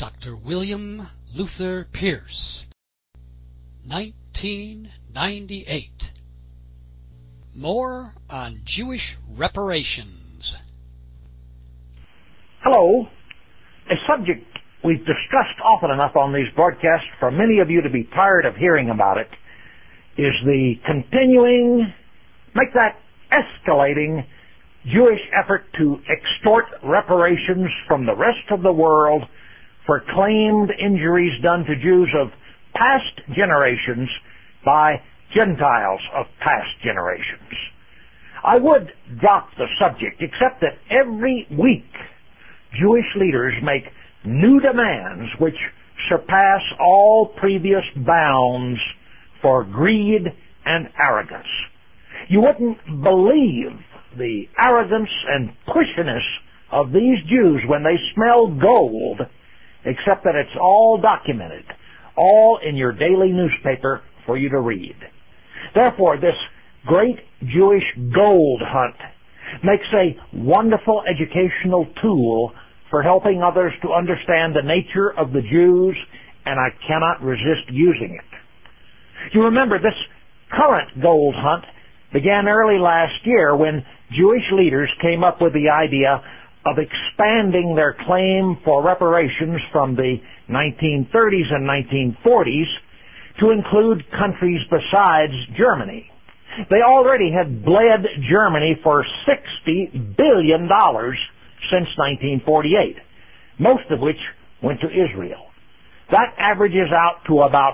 Dr. William Luther Pierce, 1998. More on Jewish reparations. Hello. A subject we've discussed often enough on these broadcasts for many of you to be tired of hearing about it is the continuing, make that escalating, Jewish effort to extort reparations from the rest of the world for claimed injuries done to Jews of past generations by Gentiles of past generations. I would drop the subject, except that every week Jewish leaders make new demands which surpass all previous bounds for greed and arrogance. You wouldn't believe the arrogance and pushiness of these Jews when they smell gold, except that it's all documented, all in your daily newspaper for you to read. Therefore, this great Jewish gold hunt makes a wonderful educational tool for helping others to understand the nature of the Jews, and I cannot resist using it. You remember, this current gold hunt began early last year when Jewish leaders came up with the idea of expanding their claim for reparations from the 1930s and 1940s to include countries besides Germany. They already had bled Germany for $60 billion since 1948, most of which went to Israel. That averages out to about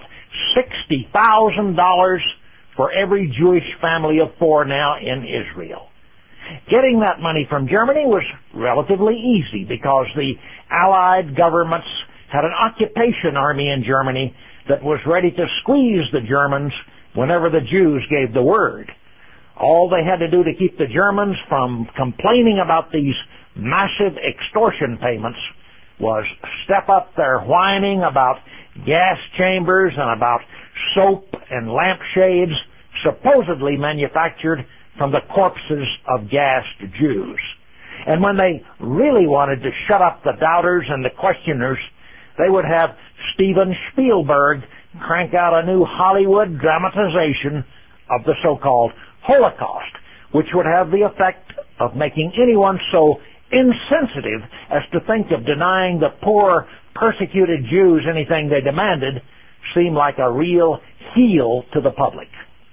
$60,000 for every Jewish family of four now in Israel. Getting that money from Germany was relatively easy because the Allied governments had an occupation army in Germany that was ready to squeeze the Germans whenever the Jews gave the word. All they had to do to keep the Germans from complaining about these massive extortion payments was step up their whining about gas chambers and about soap and lampshades supposedly manufactured from the corpses of gassed Jews. And when they really wanted to shut up the doubters and the questioners, they would have Steven Spielberg crank out a new Hollywood dramatization of the so-called Holocaust, which would have the effect of making anyone so insensitive as to think of denying the poor, persecuted Jews anything they demanded seem like a real heel to the public.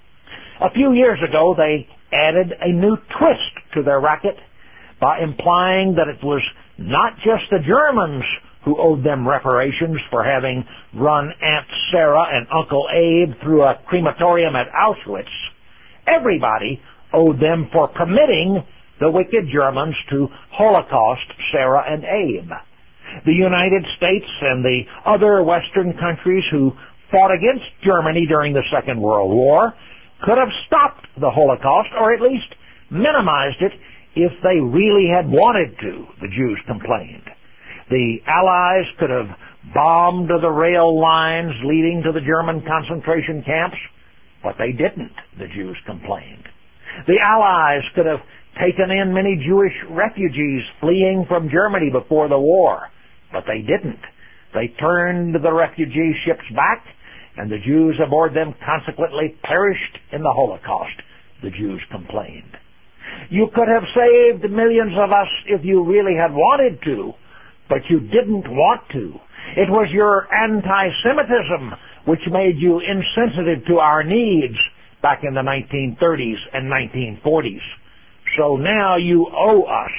A few years ago, they added a new twist to their racket by implying that it was not just the Germans who owed them reparations for having run Aunt Sarah and Uncle Abe through a crematorium at Auschwitz. Everybody owed them for permitting the wicked Germans to Holocaust Sarah and Abe. The United States and the other Western countries who fought against Germany during the Second World War could have stopped the Holocaust, or at least minimized it, if they really had wanted to, the Jews complained. The Allies could have bombed the rail lines leading to the German concentration camps, but they didn't, the Jews complained. The Allies could have taken in many Jewish refugees fleeing from Germany before the war, but they didn't. They turned the refugee ships back, and the Jews aboard them consequently perished in the Holocaust, the Jews complained. You could have saved millions of us if you really had wanted to, but you didn't want to. It was your anti-Semitism which made you insensitive to our needs back in the 1930s and 1940s. So now you owe us.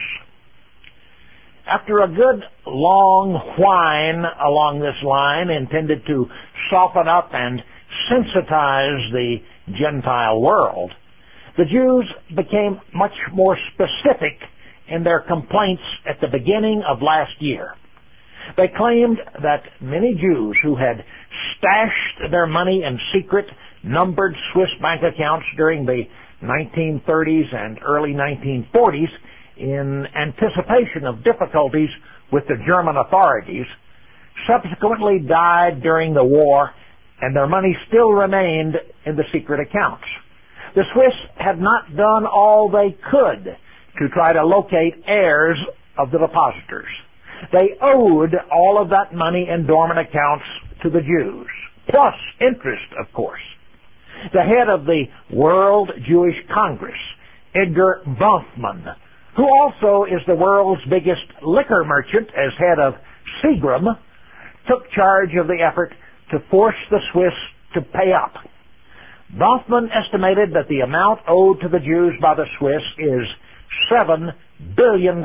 After a good long whine along this line intended to soften up and sensitize the Gentile world, the Jews became much more specific in their complaints at the beginning of last year. They claimed that many Jews who had stashed their money in secret, numbered Swiss bank accounts during the 1930s and early 1940s in anticipation of difficulties with the German authorities, subsequently died during the war, and their money still remained in the secret accounts. The Swiss had not done all they could to try to locate heirs of the depositors. They owed all of that money in dormant accounts to the Jews, plus interest, of course. The head of the World Jewish Congress, Edgar Bronfman, who also is the world's biggest liquor merchant as head of Seagram, took charge of the effort to force the Swiss to pay up. Bronfman estimated that the amount owed to the Jews by the Swiss is $7 billion.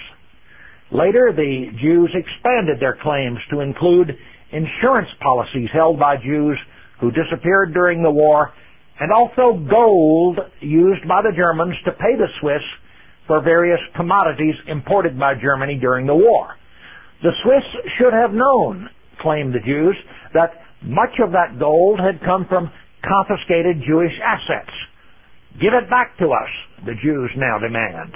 Later, the Jews expanded their claims to include insurance policies held by Jews who disappeared during the war, and also gold used by the Germans to pay the Swiss for various commodities imported by Germany during the war. The Swiss should have known, claimed the Jews, that much of that gold had come from confiscated Jewish assets. Give it back to us, the Jews now demand.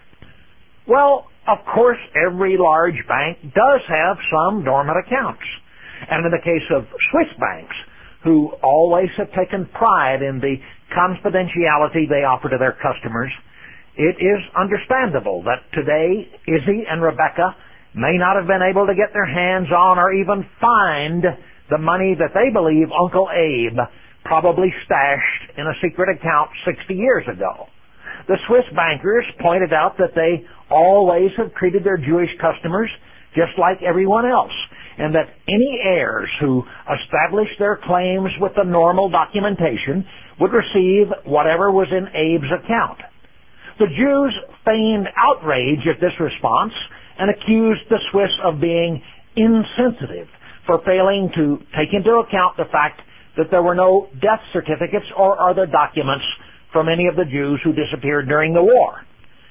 Well, of course, every large bank does have some dormant accounts. And in the case of Swiss banks, who always have taken pride in the confidentiality they offer to their customers, it is understandable that today Izzy and Rebecca may not have been able to get their hands on or even find the money that they believe Uncle Abe probably stashed in a secret account 60 years ago. The Swiss bankers pointed out that they always have treated their Jewish customers just like everyone else, and that any heirs who established their claims with the normal documentation would receive whatever was in Abe's account. The Jews feigned outrage at this response and accused the Swiss of being insensitive for failing to take into account the fact that there were no death certificates or other documents from any of the Jews who disappeared during the war.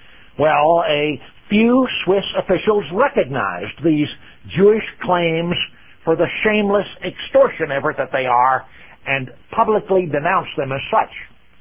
Well, a few Swiss officials recognized these Jewish claims for the shameless extortion effort that they are and publicly denounced them as such.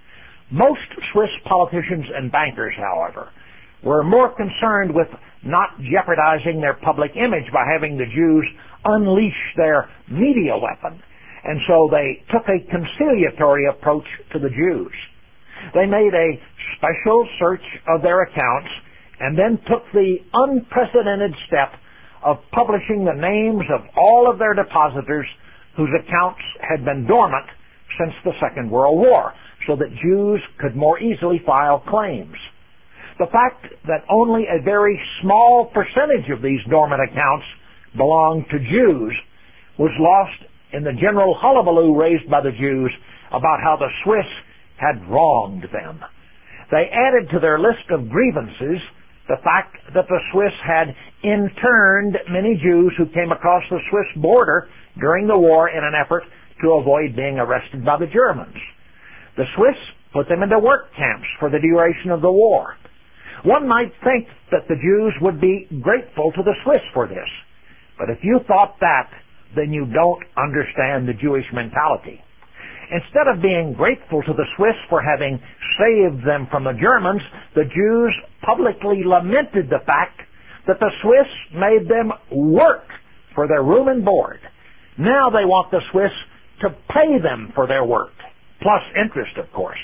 Most Swiss politicians and bankers, however, were more concerned with not jeopardizing their public image by having the Jews unleash their media weapon, and so they took a conciliatory approach to the Jews. They made a special search of their accounts and then took the unprecedented step of publishing the names of all of their depositors whose accounts had been dormant since the Second World War, so that Jews could more easily file claims. The fact that only a very small percentage of these dormant accounts belonged to Jews was lost in the general hullabaloo raised by the Jews about how the Swiss had wronged them. They added to their list of grievances the fact that the Swiss had interned many Jews who came across the Swiss border during the war in an effort to avoid being arrested by the Germans. The Swiss put them into work camps for the duration of the war. One might think that the Jews would be grateful to the Swiss for this. But if you thought that, then you don't understand the Jewish mentality. Instead of being grateful to the Swiss for having saved them from the Germans, the Jews publicly lamented the fact that the Swiss made them work for their room and board. Now they want the Swiss to pay them for their work, plus interest, of course.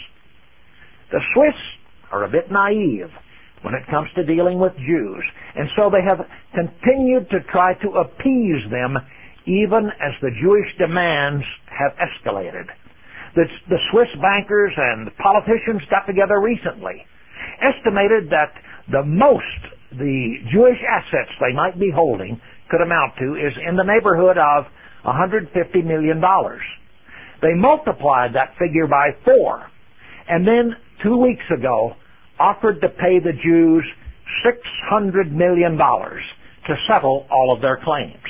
The Swiss are a bit naive when it comes to dealing with Jews, and so they have continued to try to appease them even as the Jewish demands have escalated. The Swiss bankers and politicians got together recently, estimated that the most the Jewish assets they might be holding could amount to is in the neighborhood of $150 million. They multiplied that figure by 4, and then 2 weeks ago offered to pay the Jews $600 million to settle all of their claims.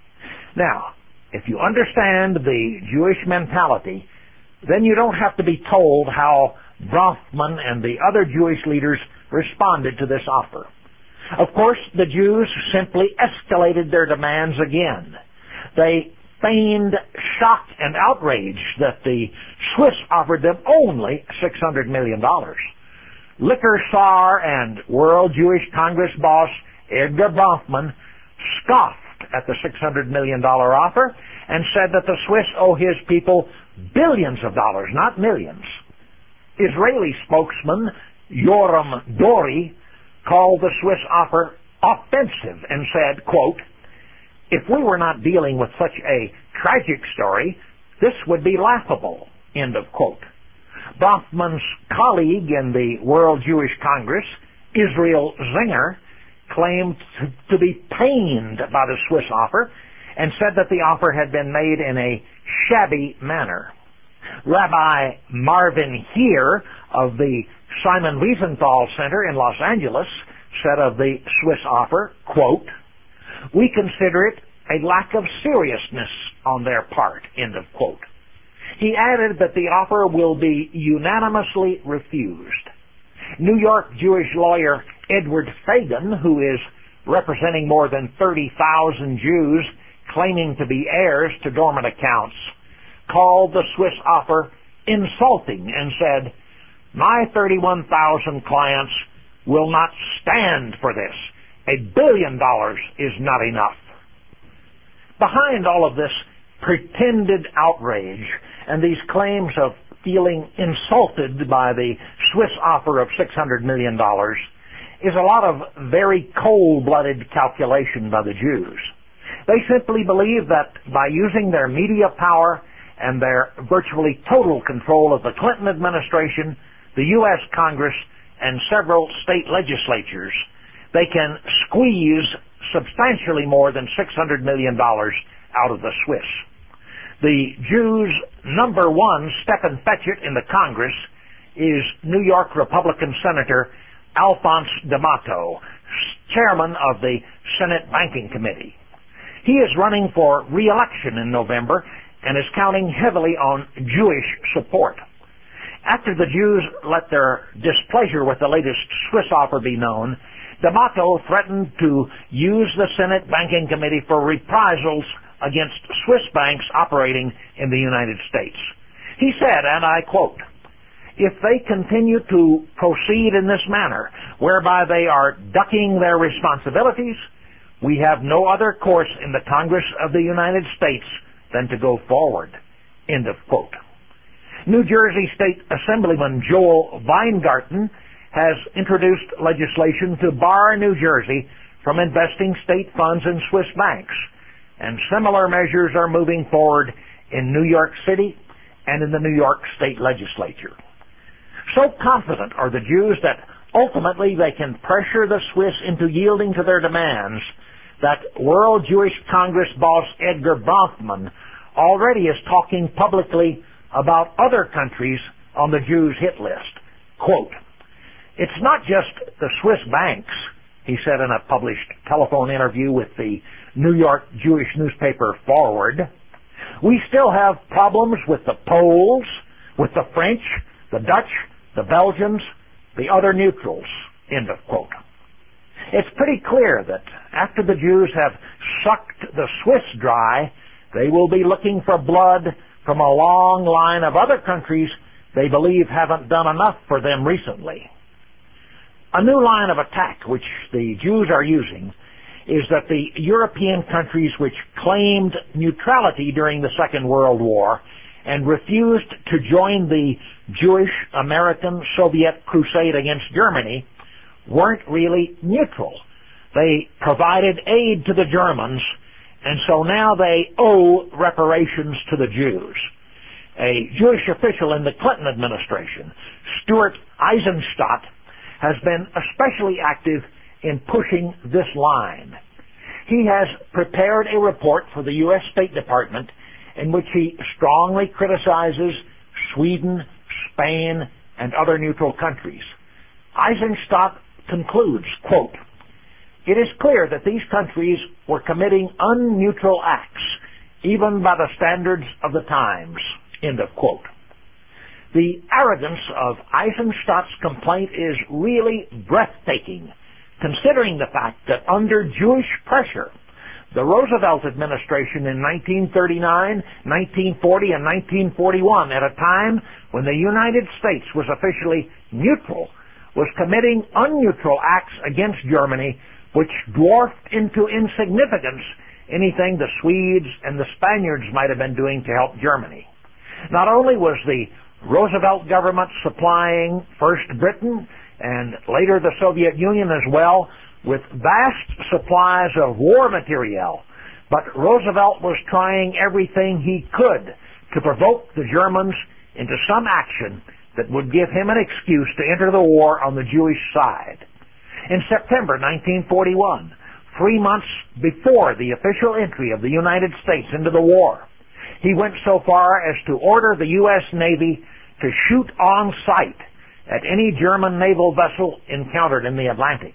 Now, if you understand the Jewish mentality, then you don't have to be told how Bronfman and the other Jewish leaders responded to this offer. Of course, the Jews simply escalated their demands again. They feigned shock and outrage that the Swiss offered them only $600 million. Liquor czar and World Jewish Congress boss Edgar Bronfman scoffed at the $600 million offer and said that the Swiss owe his people billions of dollars, not millions. Israeli spokesman Yoram Dori called the Swiss offer offensive and said, quote, "If we were not dealing with such a tragic story, this would be laughable," end of quote. Bronfman's colleague in the World Jewish Congress, Israel Zinger, claimed to be pained by the Swiss offer and said that the offer had been made in a shabby manner. Rabbi Marvin Heer of the Simon Wiesenthal Center in Los Angeles said of the Swiss offer, quote, "We consider it a lack of seriousness on their part," end of quote. He added that the offer will be unanimously refused. New York Jewish lawyer Edward Fagan, who is representing more than 30,000 Jews claiming to be heirs to dormant accounts, called the Swiss offer insulting and said, "My 31,000 clients will not stand for this. $1 billion is not enough." Behind all of this pretended outrage and these claims of feeling insulted by the Swiss offer of $600 million is a lot of very cold-blooded calculation by the Jews. They simply believe that by using their media power and their virtually total control of the Clinton administration, the U.S. Congress, and several state legislatures, they can squeeze substantially more than $600 million out of the Swiss. The Jews' number one Steppenfetchit in the Congress is New York Republican Senator Alphonse D'Amato, chairman of the Senate Banking Committee. He is running for re-election in November and is counting heavily on Jewish support. After the Jews let their displeasure with the latest Swiss offer be known, D'Amato threatened to use the Senate Banking Committee for reprisals against Swiss banks operating in the United States. He said, and I quote, "If they continue to proceed in this manner, whereby they are ducking their responsibilities, we have no other course in the Congress of the United States than to go forward." End of quote. New Jersey State Assemblyman Joel Weingarten has introduced legislation to bar New Jersey from investing state funds in Swiss banks, and similar measures are moving forward in New York City and in the New York State Legislature. So confident are the Jews that ultimately they can pressure the Swiss into yielding to their demands that World Jewish Congress boss Edgar Bronfman already is talking publicly about other countries on the Jews' hit list. Quote, "It's not just the Swiss banks," he said in a published telephone interview with the New York Jewish newspaper Forward. "We still have problems with the Poles, with the French, the Dutch, the Belgians, the other neutrals." End of quote. It's pretty clear that after the Jews have sucked the Swiss dry, they will be looking for blood from a long line of other countries they believe haven't done enough for them recently. A new line of attack which the Jews are using is that the European countries which claimed neutrality during the Second World War and refused to join the Jewish-American-Soviet crusade against Germany weren't really neutral. They provided aid to the Germans, and so now they owe reparations to the Jews. A Jewish official in the Clinton administration, Stuart Eisenstadt, has been especially active in pushing this line. He has prepared a report for the U.S. State Department in which he strongly criticizes Sweden, Spain, and other neutral countries. Eisenstadt concludes, quote, "It is clear that these countries were committing unneutral acts, even by the standards of the times." End of quote. The arrogance of Eisenstadt's complaint is really breathtaking, considering the fact that under Jewish pressure, the Roosevelt administration in 1939, 1940, and 1941, at a time when the United States was officially neutral, was committing unneutral acts against Germany which dwarfed into insignificance anything the Swedes and the Spaniards might have been doing to help Germany. Not only was the Roosevelt government supplying first Britain and later the Soviet Union as well with vast supplies of war material, but Roosevelt was trying everything he could to provoke the Germans into some action that would give him an excuse to enter the war on the Jewish side. In September 1941, 3 months before the official entry of the United States into the war, he went so far as to order the U.S. Navy to shoot on sight at any German naval vessel encountered in the Atlantic.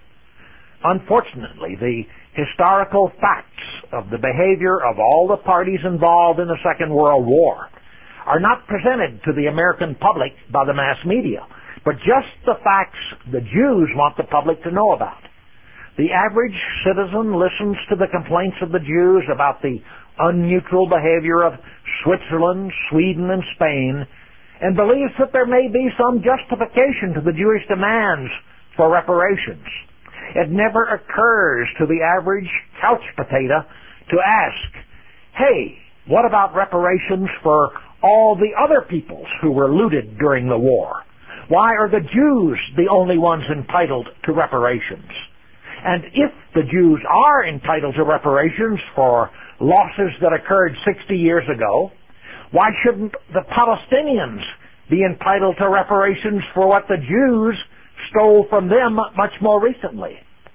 Unfortunately, the historical facts of the behavior of all the parties involved in the Second World War are not presented to the American public by the mass media, but just the facts the Jews want the public to know about. The average citizen listens to the complaints of the Jews about the unneutral behavior of Switzerland, Sweden, and Spain, and believes that there may be some justification to the Jewish demands for reparations. It never occurs to the average couch potato to ask, hey, what about reparations for all the other peoples who were looted during the war? Why are the Jews the only ones entitled to reparations? And if the Jews are entitled to reparations for losses that occurred 60 years ago, why shouldn't the Palestinians be entitled to reparations for what the Jews stole from them much more recently?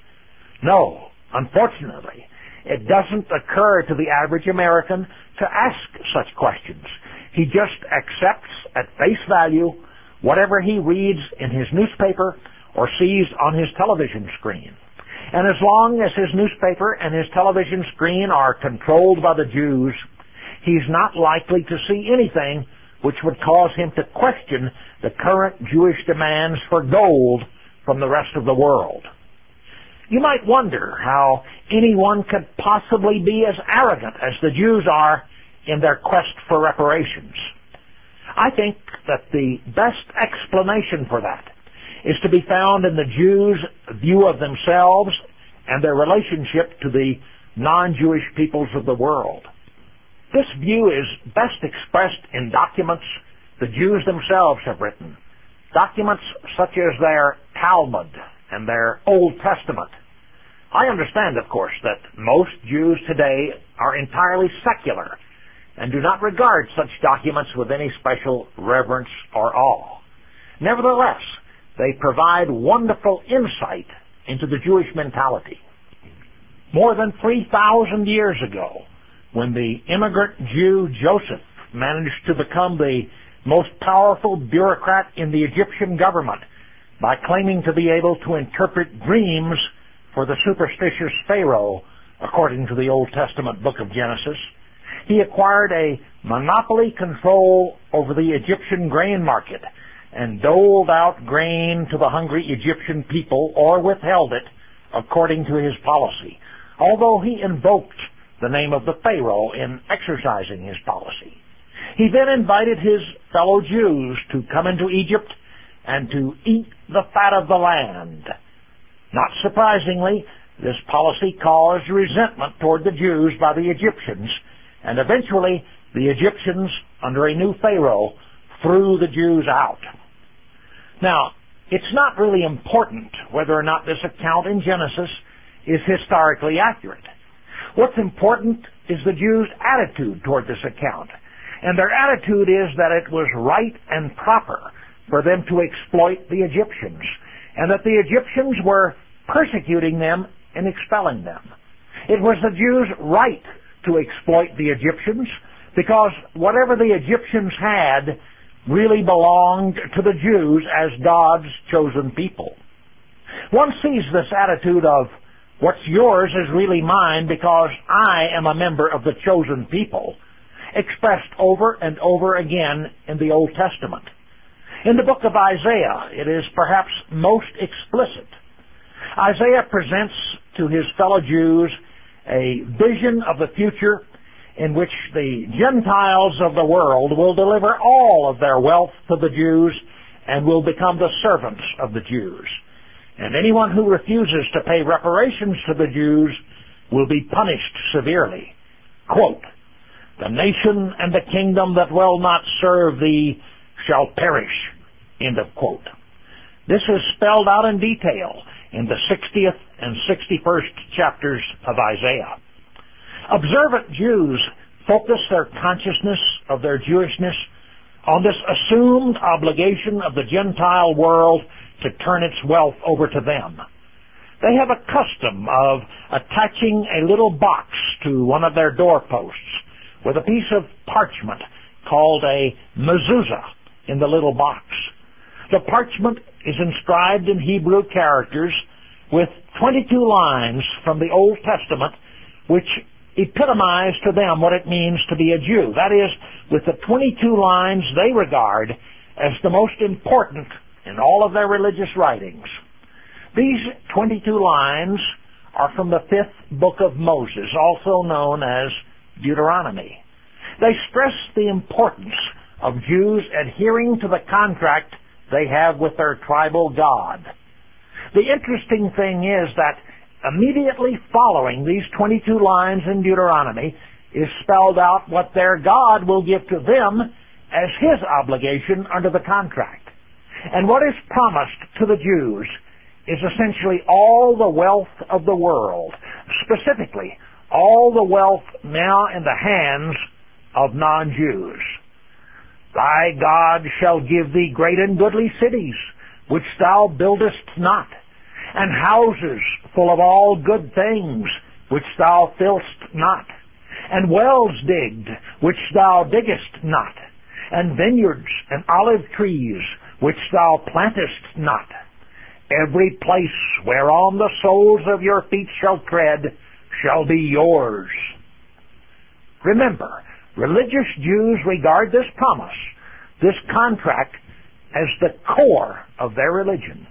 No, unfortunately, it doesn't occur to the average American to ask such questions. He just accepts at face value whatever he reads in his newspaper or sees on his television screen. And as long as his newspaper and his television screen are controlled by the Jews, he's not likely to see anything which would cause him to question the current Jewish demands for gold from the rest of the world. You might wonder how anyone could possibly be as arrogant as the Jews are in their quest for reparations. I think that the best explanation for that is to be found in the Jews' view of themselves and their relationship to the non-Jewish peoples of the world. This view is best expressed in documents the Jews themselves have written, documents such as their Talmud and their Old Testament. I understand, of course, that most Jews today are entirely secular and do not regard such documents with any special reverence or awe. Nevertheless, they provide wonderful insight into the Jewish mentality. More than 3,000 years ago, when the immigrant Jew Joseph managed to become the most powerful bureaucrat in the Egyptian government by claiming to be able to interpret dreams for the superstitious Pharaoh, according to the Old Testament book of Genesis, he acquired a monopoly control over the Egyptian grain market and doled out grain to the hungry Egyptian people or withheld it according to his policy, although he invoked the name of the Pharaoh in exercising his policy. He then invited his fellow Jews to come into Egypt and to eat the fat of the land. Not surprisingly, this policy caused resentment toward the Jews by the Egyptians, and eventually the Egyptians, under a new Pharaoh, threw the Jews out. Now, it's not really important whether or not this account in Genesis is historically accurate. What's important is the Jews' attitude toward this account. And their attitude is that it was right and proper for them to exploit the Egyptians, and that the Egyptians were persecuting them and expelling them. It was the Jews' right to exploit the Egyptians because whatever the Egyptians had really belonged to the Jews as God's chosen people. One sees this attitude of, what's yours is really mine because I am a member of the chosen people, expressed over and over again in the Old Testament. In the book of Isaiah, it is perhaps most explicit. Isaiah presents to his fellow Jews a vision of the future in which the Gentiles of the world will deliver all of their wealth to the Jews and will become the servants of the Jews. And anyone who refuses to pay reparations to the Jews will be punished severely. Quote, "The nation and the kingdom that will not serve thee shall perish." End of quote. This is spelled out in detail in the 60th and 61st chapters of Isaiah. Observant Jews focus their consciousness of their Jewishness on this assumed obligation of the Gentile world to turn its wealth over to them. They have a custom of attaching a little box to one of their doorposts with a piece of parchment called a mezuzah in the little box. The parchment is inscribed in Hebrew characters with 22 lines from the Old Testament which epitomize to them what it means to be a Jew. That is, with the 22 lines they regard as the most important in all of their religious writings. These 22 lines are from the 5th book of Moses, also known as Deuteronomy. They stress the importance of Jews adhering to the contract they have with their tribal God. The interesting thing is that immediately following these 22 lines in Deuteronomy is spelled out what their God will give to them as His obligation under the contract. And what is promised to the Jews is essentially all the wealth of the world, specifically all the wealth now in the hands of non-Jews. Thy God shall give thee great and goodly cities, which thou buildest not, and houses full of all good things, which thou fillst not, and wells digged, which thou diggest not, and vineyards and olive trees, which thou plantest not. Every place whereon the soles of your feet shall tread shall be yours. Remember, religious Jews regard this promise, this contract, as the core of their religion.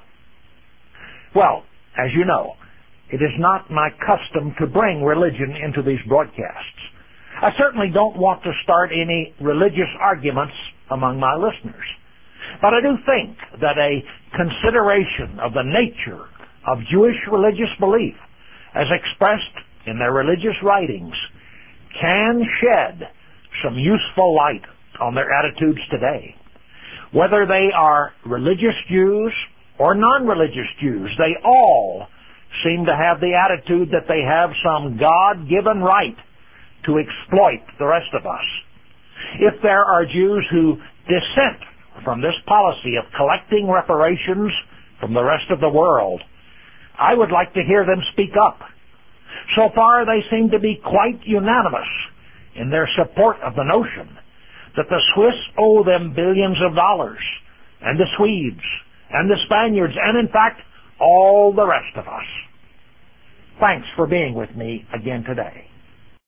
Well, as you know, it is not my custom to bring religion into these broadcasts. I certainly don't want to start any religious arguments among my listeners. But I do think that a consideration of the nature of Jewish religious belief, as expressed in their religious writings, can shed some useful light on their attitudes today. Whether they are religious Jews or non-religious Jews, they all seem to have the attitude that they have some God-given right to exploit the rest of us. If there are Jews who dissent from this policy of collecting reparations from the rest of the world, I would like to hear them speak up. So far, they seem to be quite unanimous in their support of the notion that the Swiss owe them billions of dollars, and the Swedes, and the Spaniards, and in fact, all the rest of us. Thanks for being with me again today.